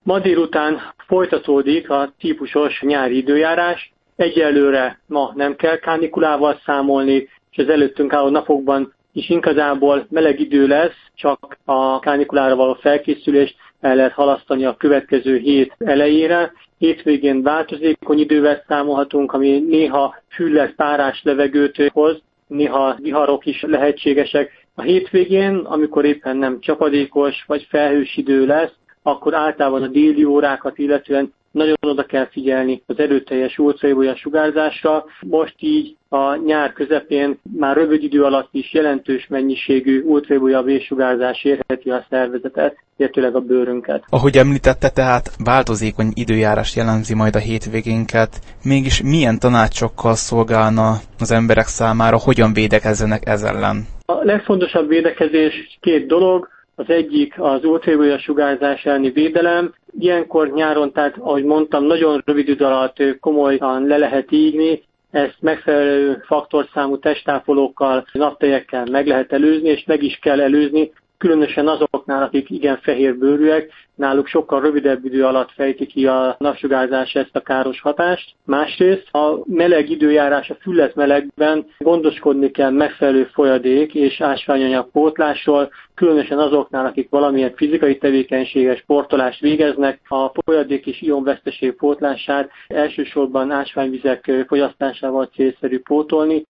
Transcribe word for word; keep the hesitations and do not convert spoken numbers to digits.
Ma délután folytatódik a típusos nyári időjárás. Egyelőre ma nem kell kánikulával számolni, és az előttünk álló napokban is igazából meleg idő lesz, csak a kánikulára való felkészülést el lehet halasztani a következő hét elejére. Hétvégén változékony idővel számolhatunk, ami néha fülles, párás levegőt hoz, néha viharok is lehetségesek. A hétvégén, amikor éppen nem csapadékos vagy felhős idő lesz, akkor általában a déli órákat illetően nagyon oda kell figyelni az erőteljes ultraibolya sugárzásra. Most így a nyár közepén már rövid idő alatt is jelentős mennyiségű ultraibolya B-sugárzás érheti a szervezetet, illetőleg a bőrünket. Ahogy említette, tehát változékony időjárás jellemzi majd a hétvégénket. Mégis milyen tanácsokkal szolgálna az emberek számára, hogyan védekezzenek ez ellen? A legfontosabb védekezés két dolog. Az egyik az ultraibolya sugárzás elleni védelem. Ilyenkor nyáron, tehát ahogy mondtam, nagyon rövid idő alatt komolyan le lehet égni. Ezt megfelelő faktorszámú testápolókkal, naptejekkel meg lehet előzni, és meg is kell előzni, különösen azoknál, akik igen fehérbőrűek, náluk sokkal rövidebb idő alatt fejti ki a napsugárzás ezt a káros hatást. Másrészt a meleg időjárás, a füllet melegben gondoskodni kell megfelelő folyadék és ásványanyag pótlásról, különösen azoknál, akik valamilyen fizikai tevékenységes sportolást végeznek, a folyadék és ionveszteség pótlását elsősorban ásványvizek fogyasztásával célszerű pótolni.